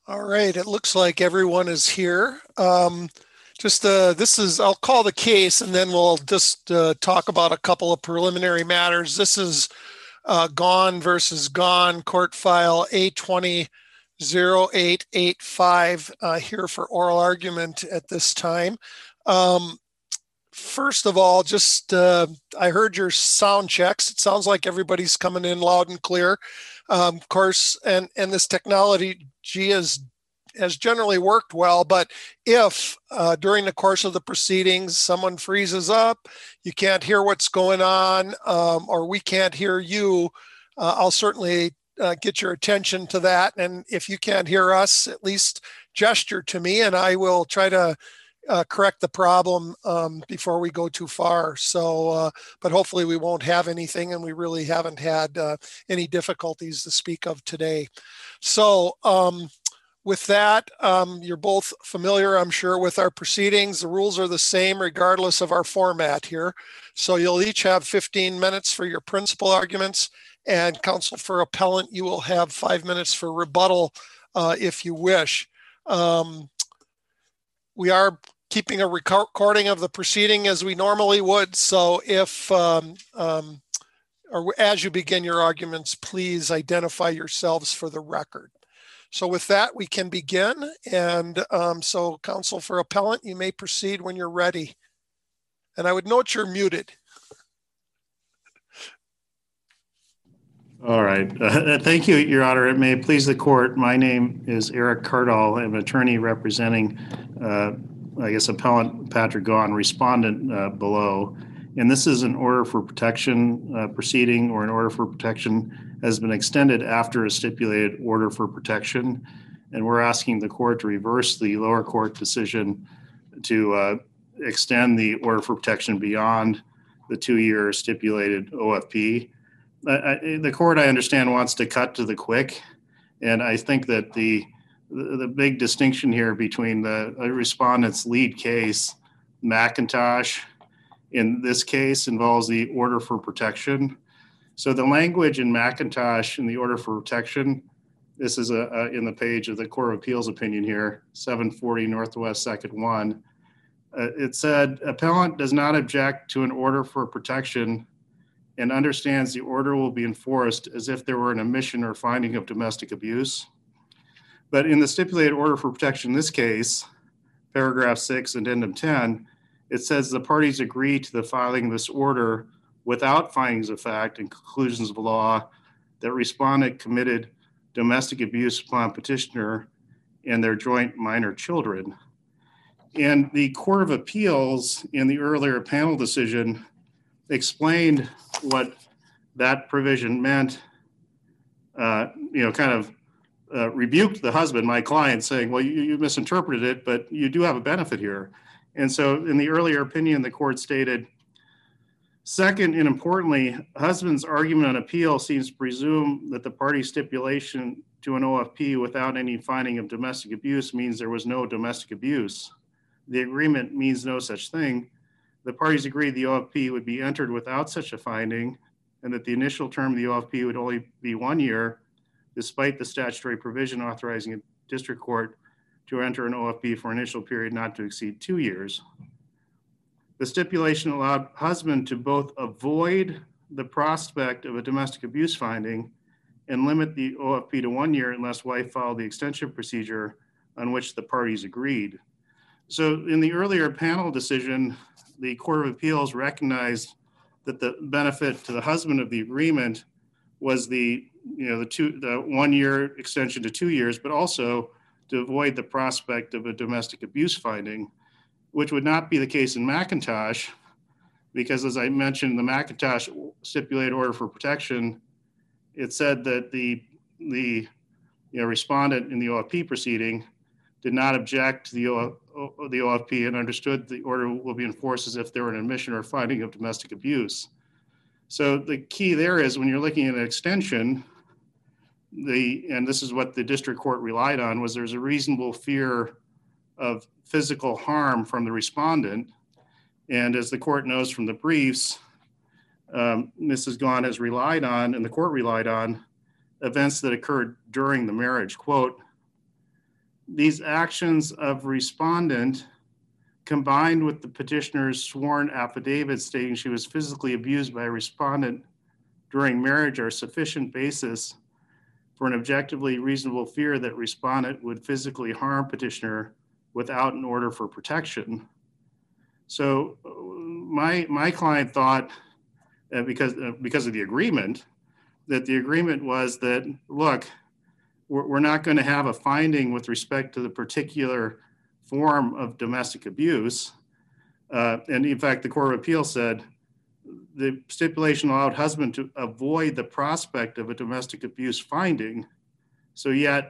All right, it looks like everyone is here. I'll call the case and then we'll just talk about a couple of preliminary matters. This is Gone versus Gone, court file A200885, here for oral argument at this time. Um, First of all, I heard your sound checks. It sounds like everybody's coming in loud and clear. Of course, and this technology has generally worked well. But if during the course of the proceedings someone freezes up, you can't hear what's going on, or we can't hear you, I'll certainly get your attention to that. And if you can't hear us, at least gesture to me, and I will try to correct the problem before we go too far. But hopefully we won't have anything, and we really haven't had any difficulties to speak of today. So, with that, you're both familiar, I'm sure, with our proceedings. The rules are the same regardless of our format here. So you'll each have 15 minutes for your principal arguments, and counsel for appellant, you will have 5 minutes for rebuttal if you wish. We are keeping a recording of the proceeding as we normally would. So if, or as you begin your arguments, please identify yourselves for the record. So with that, we can begin. And so counsel for appellant, you may proceed when you're ready. And I would note you're muted. All right. Thank you, Your Honor. It may please the court. My name is Eric Cardall. I'm an attorney representing, appellant Patrick Gone, respondent below. And this is an order for protection proceeding, or an order for protection has been extended after a stipulated order for protection. And we're asking the court to reverse the lower court decision to extend the order for protection beyond the 2-year stipulated OFP. The court, I understand, wants to cut to the quick. And I think that the big distinction here between the respondent's lead case, McIntosh, in this case involves the order for protection. So the language in McIntosh in the order for protection, this is in the page of the Court of Appeals opinion here, 740 Northwest 2nd 1. It said, appellant does not object to an order for protection and understands the order will be enforced as if there were an admission or finding of domestic abuse. But in the stipulated order for protection in this case, paragraph 6, addendum 10, it says the parties agree to the filing of this order without findings of fact and conclusions of law that respondent committed domestic abuse upon petitioner and their joint minor children. And the Court of Appeals in the earlier panel decision explained what that provision meant, rebuked the husband, my client, saying, well, you misinterpreted it, but you do have a benefit here. And so in the earlier opinion, the court stated, second, and importantly, husband's argument on appeal seems to presume that the party stipulation to an OFP without any finding of domestic abuse means there was no domestic abuse. The agreement means no such thing. The parties agreed the OFP would be entered without such a finding, and that the initial term of the OFP would only be 1 year, despite the statutory provision authorizing a district court to enter an OFP for an initial period not to exceed 2 years. The stipulation allowed husband to both avoid the prospect of a domestic abuse finding and limit the OFP to 1 year unless wife followed the extension procedure on which the parties agreed. So in the earlier panel decision, the Court of Appeals recognized that the benefit to the husband of the agreement was the 1 year extension to 2 years, but also to avoid the prospect of a domestic abuse finding, which would not be the case in McIntosh, because as I mentioned, the McIntosh stipulated order for protection, it said that the respondent in the OFP proceeding did not object to the OFP and understood the order will be enforced as if there were an admission or finding of domestic abuse. So the key there is when you're looking at an extension, and this is what the district court relied on, was there's a reasonable fear of physical harm from the respondent. And as the court knows from the briefs, Mrs. Gone has relied on, and the court relied on, events that occurred during the marriage. Quote, these actions of respondent combined with the petitioner's sworn affidavit stating she was physically abused by a respondent during marriage are sufficient basis for an objectively reasonable fear that respondent would physically harm petitioner without an order for protection. So my client thought, because of the agreement, that the agreement was that, look, we're not going to have a finding with respect to the particular form of domestic abuse. And in fact, the Court of Appeal said the stipulation allowed husband to avoid the prospect of a domestic abuse finding. So yet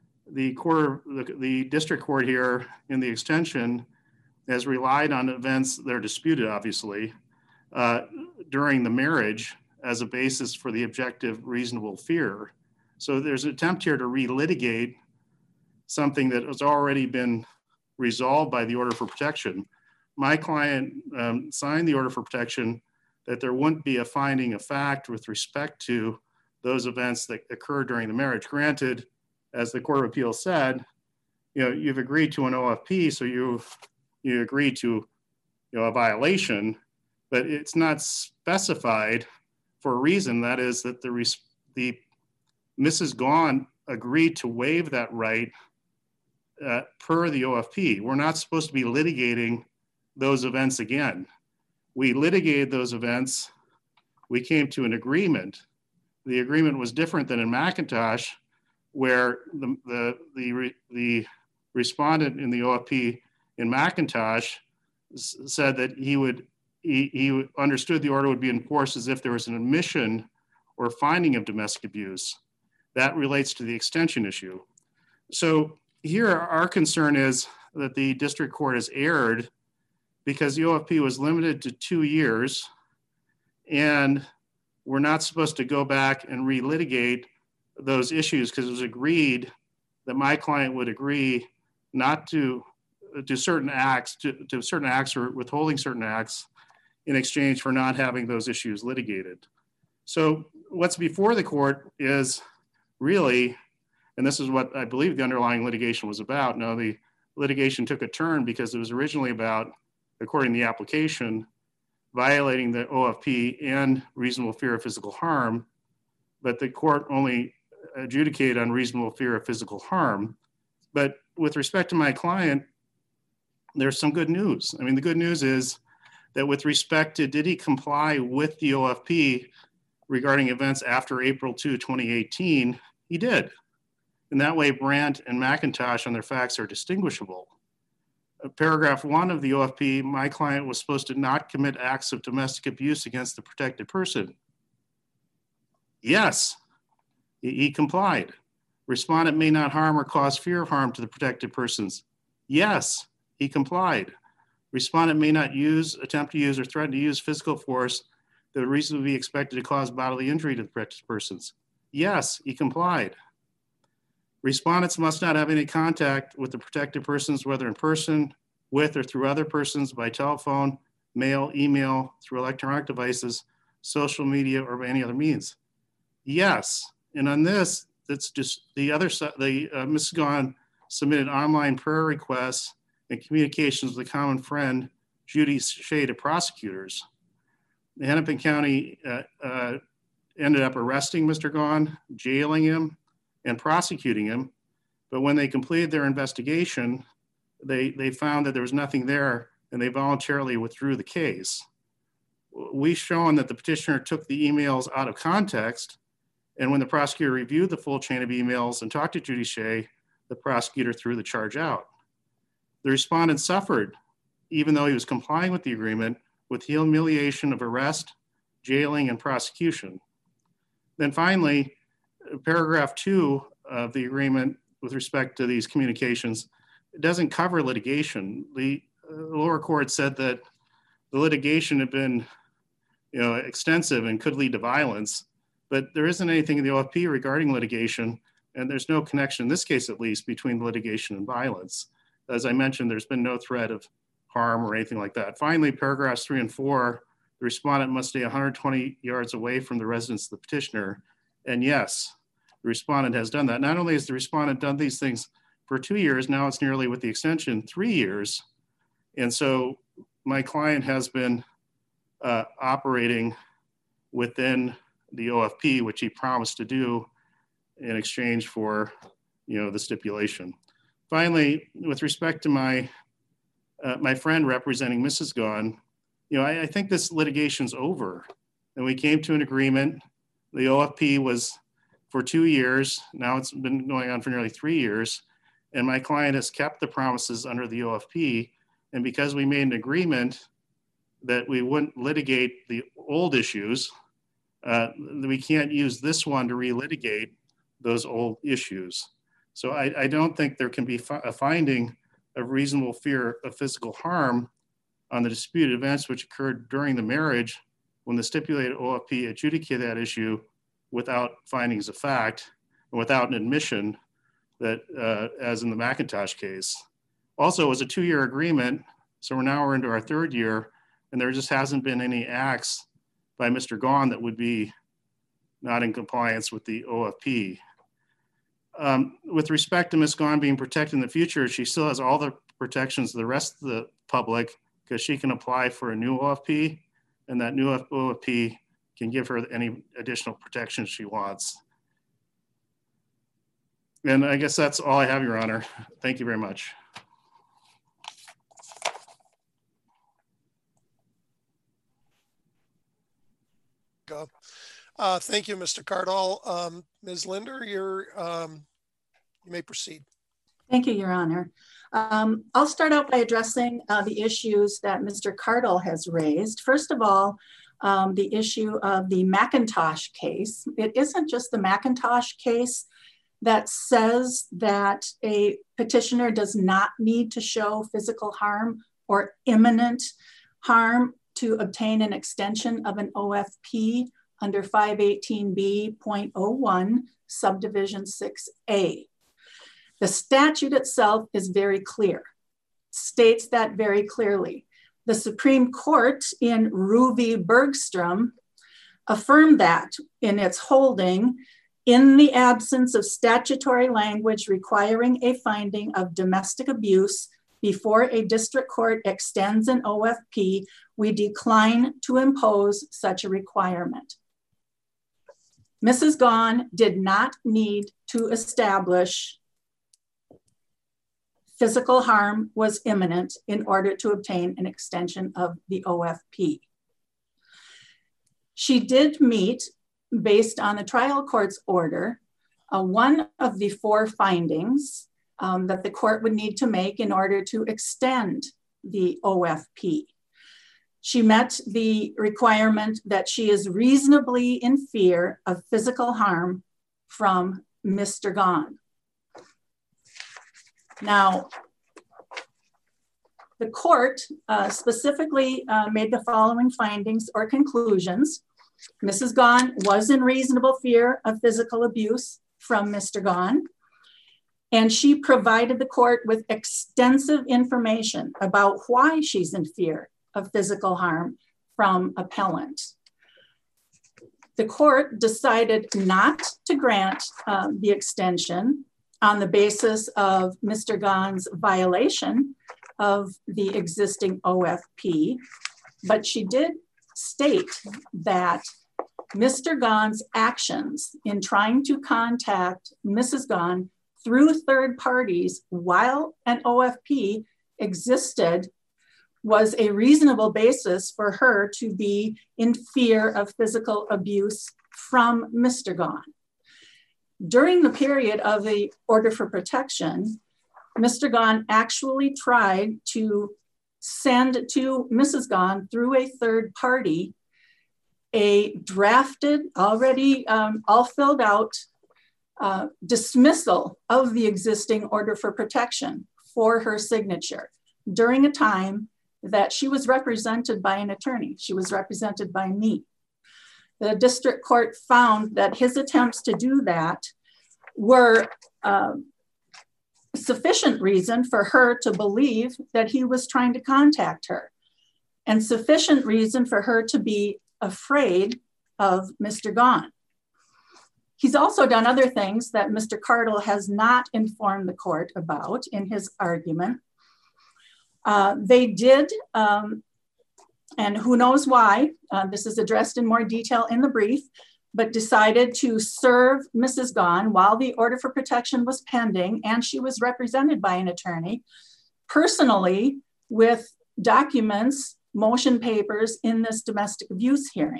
the district court here in the extension has relied on events that are disputed, obviously, during the marriage as a basis for the objective reasonable fear. So there's an attempt here to relitigate something that has already been resolved by the order for protection. My client signed the order for protection that there wouldn't be a finding of fact with respect to those events that occurred during the marriage. Granted, as the Court of Appeal said, you've agreed to an OFP, so you agree to a violation, but it's not specified for a reason. That is that the Mrs. Gaughan agreed to waive that right per the OFP. We're not supposed to be litigating those events again. We litigated those events. We came to an agreement. The agreement was different than in McIntosh, where the respondent in the OFP in McIntosh said that he understood the order would be enforced as if there was an admission or finding of domestic abuse. That relates to the extension issue. So here our concern is that the district court has erred because the OFP was limited to 2 years, and we're not supposed to go back and relitigate those issues because it was agreed that my client would agree not to do certain acts, to certain acts or withholding certain acts in exchange for not having those issues litigated. So what's before the court is really, and this is what I believe the underlying litigation was about. Now, the litigation took a turn because it was originally about, according to the application, violating the OFP and reasonable fear of physical harm, but the court only adjudicated on reasonable fear of physical harm. But with respect to my client, there's some good news. I mean, the good news is that with respect to did he comply with the OFP regarding events after April 2, 2018, he did. And that way, Brandt and McIntosh on their facts are distinguishable. Paragraph 1 of the OFP, my client was supposed to not commit acts of domestic abuse against the protected person. Yes, he complied. Respondent may not harm or cause fear of harm to the protected persons. Yes, he complied. Respondent may not attempt to use, or threaten to use physical force that would reasonably be expected to cause bodily injury to the protected persons. Yes, he complied. Respondents must not have any contact with the protected persons, whether in person, with or through other persons, by telephone, mail, email, through electronic devices, social media, or by any other means. Yes, and on this, that's just the other side. Mrs. Gaughan submitted online prayer requests and communications with a common friend, Judy Shea, to prosecutors. The Hennepin County ended up arresting Mr. Gaughan, jailing him, and prosecuting him. But when they completed their investigation, they found that there was nothing there, and they voluntarily withdrew the case. We've shown that the petitioner took the emails out of context, and when the prosecutor reviewed the full chain of emails and talked to Judy Shea, the prosecutor threw the charge out. The respondent suffered, even though he was complying with the agreement, with humiliation of arrest, jailing, and prosecution. Then finally, paragraph 2 of the agreement with respect to these communications, it doesn't cover litigation. The lower court said that the litigation had been extensive and could lead to violence, but there isn't anything in the OFP regarding litigation, and there's no connection, in this case at least, between litigation and violence. As I mentioned, there's been no threat of harm or anything like that. Finally, paragraphs 3 and 4, the respondent must stay 120 yards away from the residence of the petitioner. And yes, the respondent has done that. Not only has the respondent done these things for 2 years. Now it's nearly, with the extension, 3 years. And so my client has been operating within the OFP, which he promised to do in exchange for, the stipulation. Finally, with respect to my friend representing Mrs. Gahn, I think this litigation's over, and we came to an agreement. The OFP was for 2 years. Now it's been going on for nearly 3 years, and my client has kept the promises under the OFP. And because we made an agreement that we wouldn't litigate the old issues, we can't use this one to relitigate those old issues. So I don't think there can be a finding of reasonable fear of physical harm on the disputed events which occurred during the marriage when the stipulated OFP adjudicated that issue without findings of fact and without an admission that, as in the McIntosh case. Also, it was a 2-year agreement, so we're into our 3rd year, and there just hasn't been any acts by Mr. Gahn that would be not in compliance with the OFP. With respect to Ms. Gahn being protected in the future, she still has all the protections of the rest of the public because she can apply for a new OFP, and that new OFP can give her any additional protections she wants. And I guess that's all I have, Your Honor. Thank you very much. Go. Thank you, Mr. Cardall. Ms. Linder, you may proceed. Thank you, Your Honor. I'll start out by addressing the issues that Mr. Cardall has raised. First of all, the issue of the McIntosh case. It isn't just the McIntosh case that says that a petitioner does not need to show physical harm or imminent harm to obtain an extension of an OFP under 518B.01 subdivision 6A. The statute itself is very clear, states that very clearly. The Supreme Court in Roe v. Bergstrom affirmed that in its holding, in the absence of statutory language requiring a finding of domestic abuse before a district court extends an OFP, we decline to impose such a requirement. Mrs. Gahn did not need to establish physical harm was imminent in order to obtain an extension of the OFP. She did meet, based on the trial court's order, one of the 4 findings that the court would need to make in order to extend the OFP. She met the requirement that she is reasonably in fear of physical harm from Mr. Gahn. Now, the court specifically made the following findings or conclusions. Mrs. Gahn was in reasonable fear of physical abuse from Mr. Gahn, and she provided the court with extensive information about why she's in fear of physical harm from appellant. The court decided not to grant the extension on the basis of Mr. Gahn's violation of the existing OFP, but she did state that Mr. Gahn's actions in trying to contact Mrs. Gahn through third parties while an OFP existed was a reasonable basis for her to be in fear of physical abuse from Mr. Gahn. During the period of the order for protection, Mr. Gahn actually tried to send to Mrs. Gahn through a third party a drafted, already all filled out dismissal of the existing order for protection for her signature during a time that she was represented by an attorney. She was represented by me. The district court found that his attempts to do that were sufficient reason for her to believe that he was trying to contact her, and sufficient reason for her to be afraid of Mr. Gahn. He's also done other things that Mr. Cardle has not informed the court about in his argument. They did, and who knows why, this is addressed in more detail in the brief, but decided to serve Mrs. Gahn while the order for protection was pending and she was represented by an attorney personally with documents, motion papers in this domestic abuse hearing.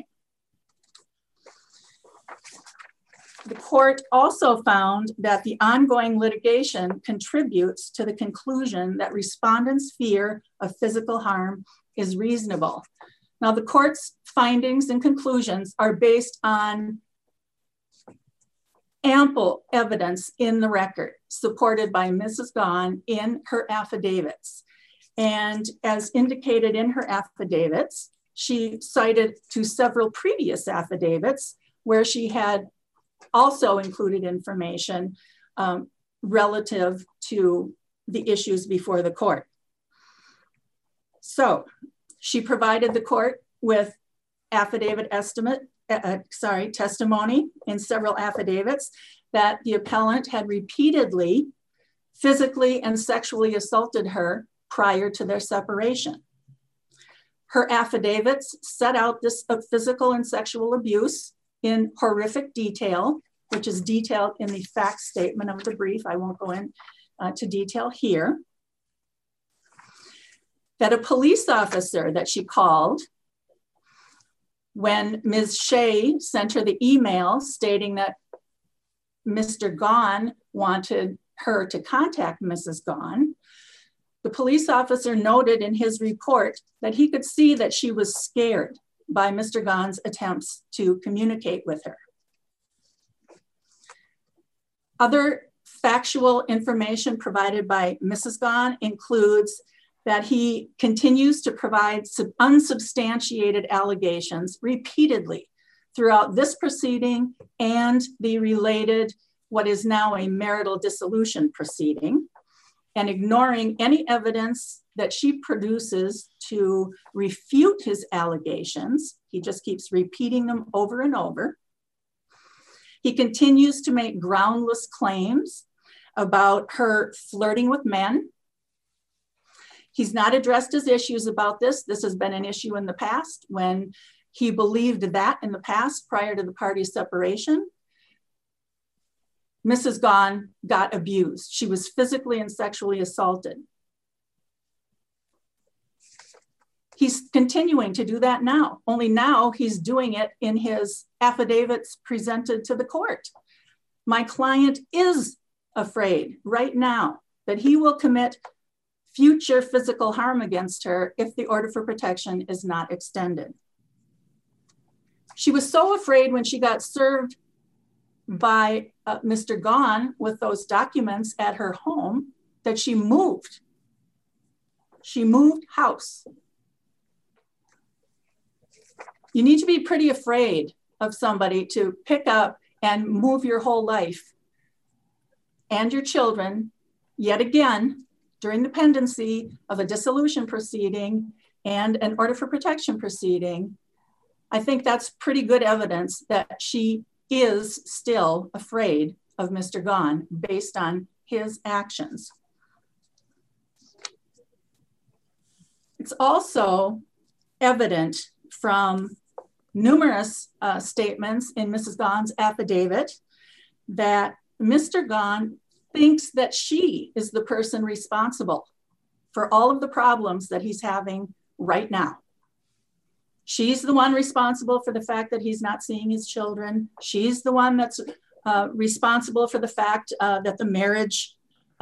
The court also found that the ongoing litigation contributes to the conclusion that respondents' fear of physical harm is reasonable. Now, the court's findings and conclusions are based on ample evidence in the record, supported by Mrs. Gahn in her affidavits. And as indicated in her affidavits, she cited to several previous affidavits where she had also included information relative to the issues before the court. So she provided the court with testimony in several affidavits that the appellant had repeatedly physically and sexually assaulted her prior to their separation. Her affidavits set out this physical and sexual abuse in horrific detail, which is detailed in the fact statement of the brief. I won't go into detail here. That a police officer that she called when Ms. Shea sent her the email stating that Mr. Gahn wanted her to contact Mrs. Gahn, the police officer noted in his report that he could see that she was scared by Mr. Gahn's attempts to communicate with her. Other factual information provided by Mrs. Gahn includes that he continues to provide unsubstantiated allegations repeatedly throughout this proceeding and the related, what is now a marital dissolution proceeding, and ignoring any evidence that she produces to refute his allegations. He just keeps repeating them over and over. He continues to make groundless claims about her flirting with men. He's not addressed his issues about this. This has been an issue in the past when he believed that in the past prior to the party's separation. Mrs. Gahn got abused. She was physically and sexually assaulted. He's continuing to do that now, only now he's doing it in his affidavits presented to the court. My client is afraid right now that he will commit future physical harm against her if the order for protection is not extended. She was so afraid when she got served by Mr. Gahn with those documents at her home that she moved. She moved house. You need to be pretty afraid of somebody to pick up and move your whole life and your children, yet again, during the pendency of a dissolution proceeding and an order for protection proceeding. I think that's pretty good evidence that she is still afraid of Mr. Gahn based on his actions. It's also evident from numerous statements in Mrs. Gahn's affidavit that Mr. Gahn thinks that she is the person responsible for all of the problems that he's having right now. She's the one responsible for the fact that he's not seeing his children. She's the one that's responsible for the fact that the marriage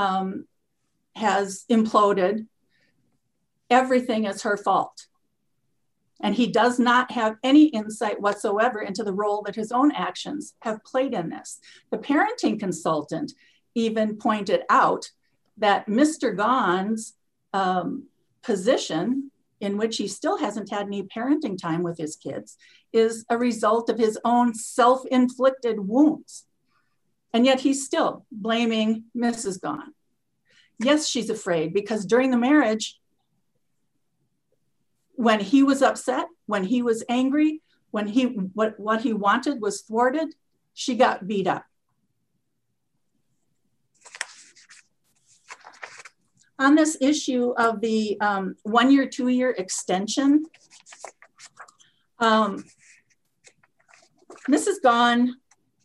has imploded. Everything is her fault. And he does not have any insight whatsoever into the role that his own actions have played in this. The parenting consultant even pointed out that Mr. Gahn's position, in which he still hasn't had any parenting time with his kids, is a result of his own self-inflicted wounds. And yet he's still blaming Mrs. Gahn. Yes, she's afraid because during the marriage, when he was upset, when he was angry, when what he wanted was thwarted, she got beat up. On this issue of the 1 year, 2 year extension, Mrs. Gahn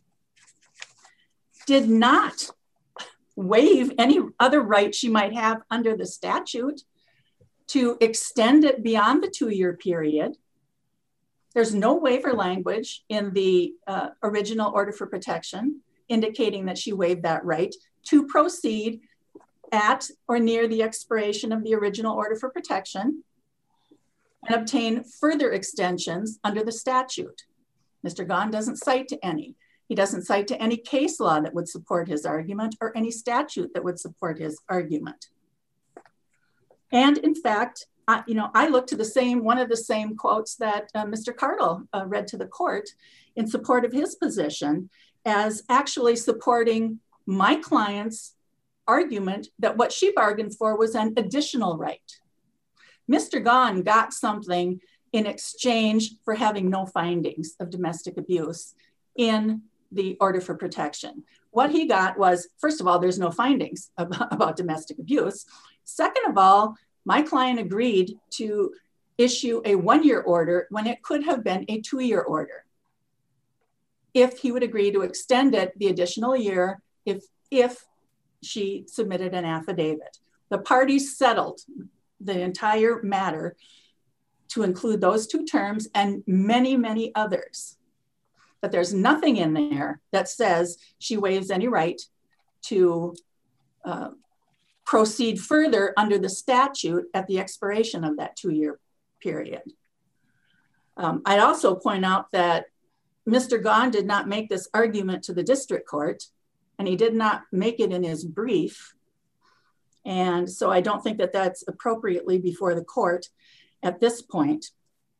did not waive any other right she might have under the statute to extend it beyond the 2 year period. There's no waiver language in the original order for protection indicating that she waived that right to proceed at or near the expiration of the original order for protection and obtain further extensions under the statute. Mr. Gahn doesn't cite to any. He doesn't cite to any case law that would support his argument or any statute that would support his argument. And in fact, I looked to one of the same quotes that Mr. Cardle read to the court in support of his position as actually supporting my client's argument that what she bargained for was an additional right. Mr. Gahn got something in exchange for having no findings of domestic abuse in the order for protection. What he got was, first of all, there's no findings about domestic abuse. Second of all, my client agreed to issue a 1 year order when it could have been a 2 year order, if he would agree to extend it the additional year if she submitted an affidavit. The parties settled the entire matter to include those two terms and many, many others. But there's nothing in there that says she waives any right to proceed further under the statute at the expiration of that 2 year period. I'd also point out that Mr. Gahn did not make this argument to the district court, and he did not make it in his brief. And so I don't think that that's appropriately before the court at this point.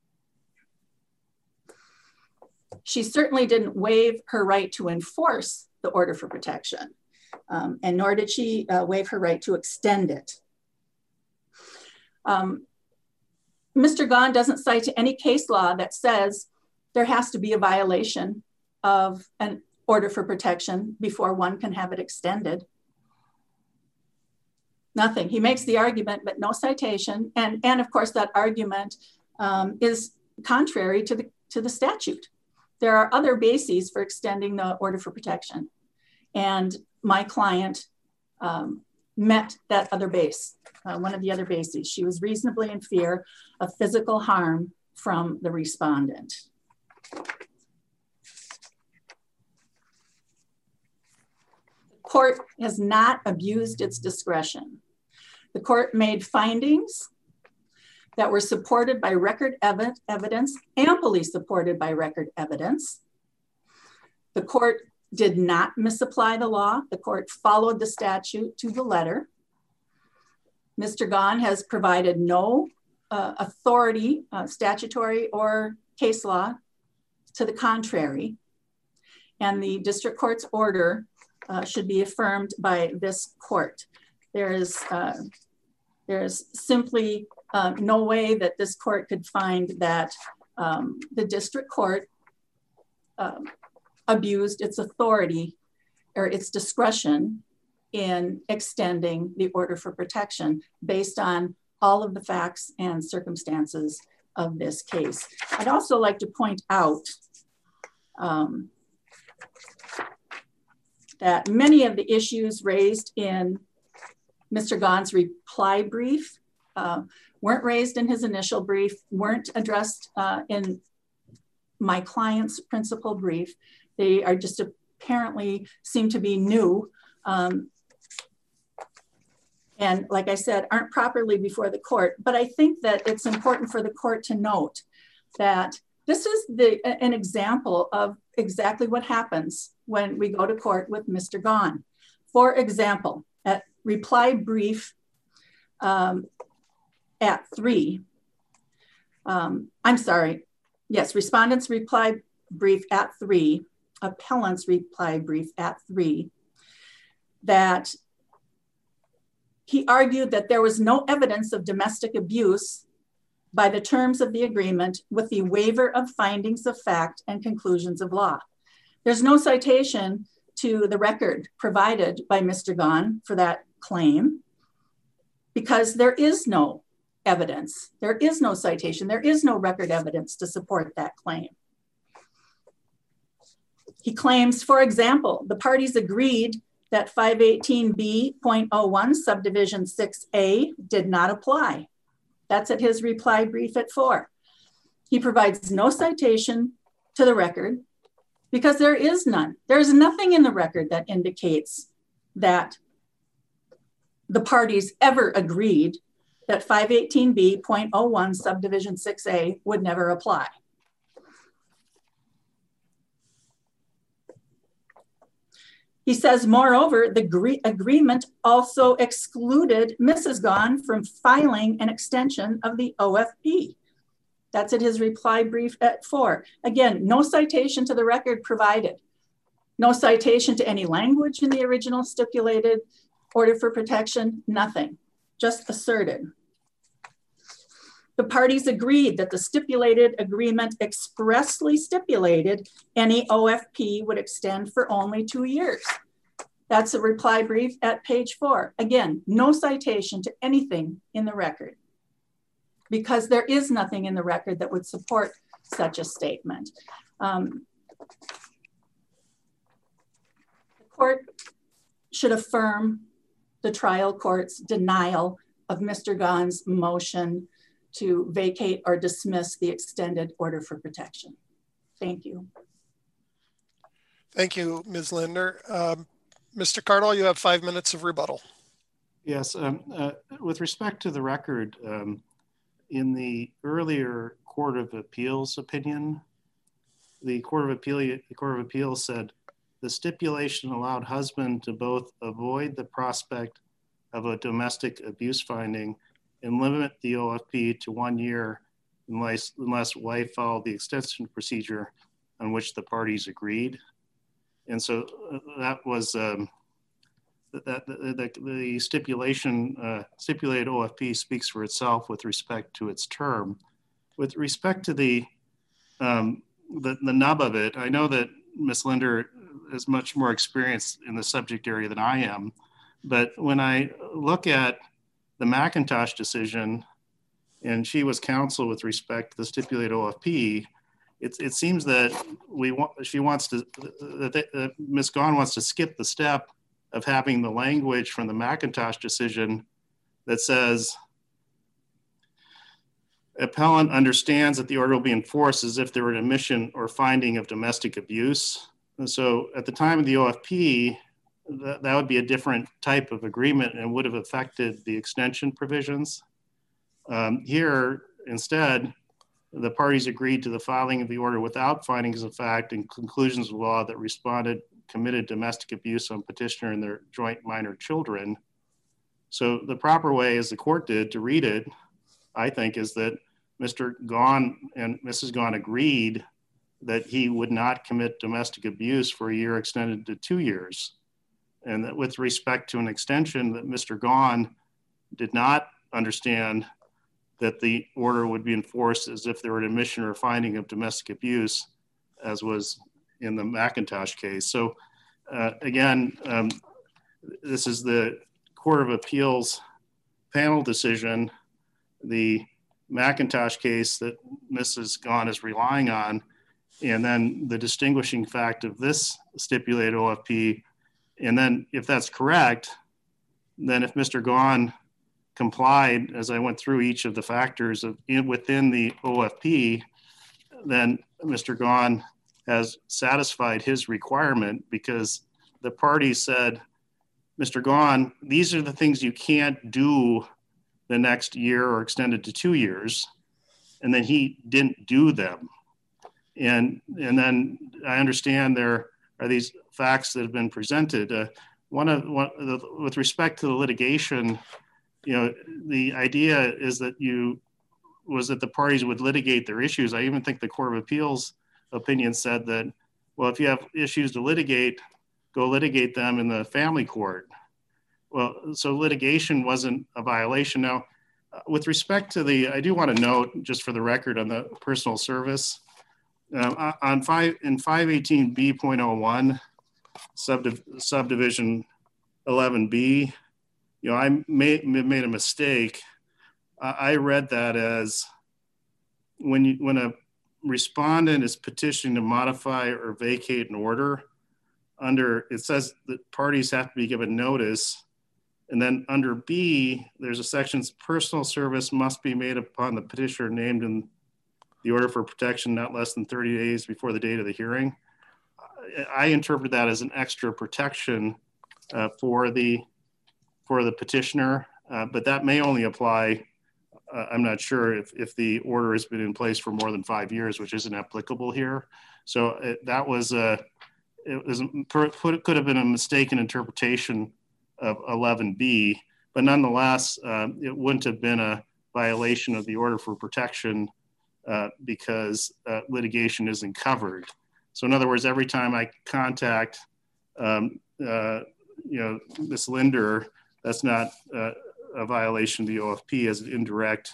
She certainly didn't waive her right to enforce the order for protection, and nor did she waive her right to extend it. Mr. Gahn doesn't cite to any case law that says there has to be a violation of an order for protection before one can have it extended. Nothing. He makes the argument, but no citation. And of course, that argument is contrary to the statute. There are other bases for extending the order for protection. And my client met that other base, one of the other bases. She was reasonably in fear of physical harm from the respondent. The court has not abused its discretion. The court made findings that were supported by record evidence, amply supported by record evidence. The court did not misapply the law. The court followed the statute to the letter. Mr. Gahn has provided no authority, statutory or case law, to the contrary. And the district court's order should be affirmed by this court. There's simply no way that this court could find that the district court abused its authority or its discretion in extending the order for protection based on all of the facts and circumstances of this case. I'd also like to point out that many of the issues raised in Mr. Gahn's reply brief weren't raised in his initial brief, weren't addressed in my client's principal brief. They are just apparently seem to be new. And like I said, aren't properly before the court. But I think that it's important for the court to note that this is an example of exactly what happens when we go to court with Mr. Gahn. For example, at reply brief at 3, respondent's reply brief at 3, appellant's reply brief at 3, that he argued that there was no evidence of domestic abuse by the terms of the agreement with the waiver of findings of fact and conclusions of law. There's no citation to the record provided by Mr. Gahn for that claim because there is no evidence. There is no citation. There is no record evidence to support that claim. He claims, for example, the parties agreed that 518B.01 subdivision 6A did not apply. That's at his reply brief at 4. He provides no citation to the record because there is none. There is nothing in the record that indicates that the parties ever agreed that 518B.01 subdivision 6A would never apply. He says, moreover, the agreement also excluded Mrs. Gahn from filing an extension of the OFP. That's at his reply brief at 4. Again, no citation to the record provided. No citation to any language in the original stipulated order for protection, nothing, just asserted. The parties agreed that the stipulated agreement expressly stipulated any OFP would extend for only 2 years. That's a reply brief at page 4. Again, no citation to anything in the record because there is nothing in the record that would support such a statement. The court should affirm the trial court's denial of Mr. Gahn's motion to vacate or dismiss the extended order for protection. Thank you. Thank you, Ms. Linder. Mr. Cardall, you have 5 minutes of rebuttal. Yes, with respect to the record, in the earlier Court of Appeals opinion, the Court of Appeals said the stipulation allowed husband to both avoid the prospect of a domestic abuse finding and limit the OFP to 1 year unless wife followed the extension procedure on which the parties agreed. And so that was the stipulation, stipulated OFP speaks for itself with respect to its term. With respect to the nub of it, I know that Ms. Linder is much more experienced in the subject area than I am, but when I look at the McIntosh decision, and she was counsel with respect to the stipulated OFP, it seems that Ms. Gahn wants to skip the step of having the language from the McIntosh decision that says, appellant understands that the order will be enforced as if there were an admission or finding of domestic abuse. And so at the time of the OFP, that would be a different type of agreement and would have affected the extension provisions. Here, instead, the parties agreed to the filing of the order without findings of fact and conclusions of law that responded committed domestic abuse on petitioner and their joint minor children. So the proper way, as the court did, to read it, I think, is that Mr. Gahn and Mrs. Gahn agreed that he would not commit domestic abuse for a year extended to 2 years. And that with respect to an extension, that Mr. Gahn did not understand that the order would be enforced as if there were an admission or finding of domestic abuse, as was in the McIntosh case. So again, this is the Court of Appeals panel decision. The McIntosh case that Mrs. Gahn is relying on, and then the distinguishing fact of this stipulated OFP. And then if that's correct, then if Mr. Gahn complied, as I went through each of the factors within the OFP, then Mr. Gahn has satisfied his requirement because the party said, Mr. Gahn, these are the things you can't do the next year or extended to 2 years. And then he didn't do them. And then I understand there are these facts that have been presented. With respect to the litigation, the idea is that the parties would litigate their issues. I even think the Court of Appeals opinion said that, well, if you have issues to litigate, go litigate them in the family court. Well, so litigation wasn't a violation. Now, with respect to I do want to note, just for the record on the personal service, On 518B.01 subdivision 11B, I made a mistake. I read that as when a respondent is petitioning to modify or vacate an order, it says that parties have to be given notice. And then under B, there's a section, personal service must be made upon the petitioner named in the order for protection not less than 30 days before the date of the hearing. I interpret that as an extra protection for the petitioner, but that may only apply. I'm not sure if the order has been in place for more than 5 years, which isn't applicable here. So it could have been a mistaken interpretation of 11B, but nonetheless, it wouldn't have been a violation of the order for protection because litigation isn't covered. So in other words, every time I contact, Ms. Linder, that's not a violation of the OFP as an indirect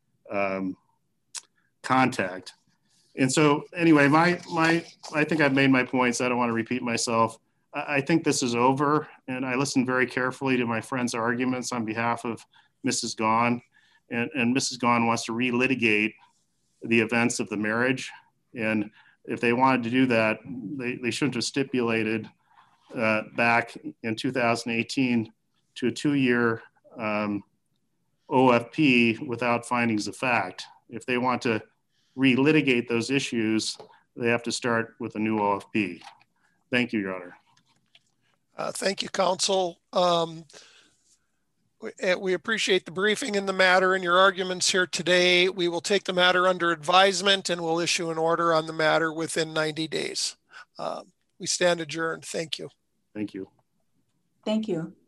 contact. And so anyway, I think I've made my points. I don't want to repeat myself. I think this is over, and I listened very carefully to my friend's arguments on behalf of Mrs. Gaughan, and Mrs. Gaughan wants to relitigate the events of the marriage. And if they wanted to do that, they shouldn't have stipulated back in 2018 to a 2-year OFP without findings of fact. If they want to relitigate those issues, they have to start with a new OFP. Thank you, Your Honor. Thank you, counsel. We appreciate the briefing in the matter and your arguments here today. We will take the matter under advisement and we'll issue an order on the matter within 90 days. We stand adjourned. Thank you. Thank you. Thank you.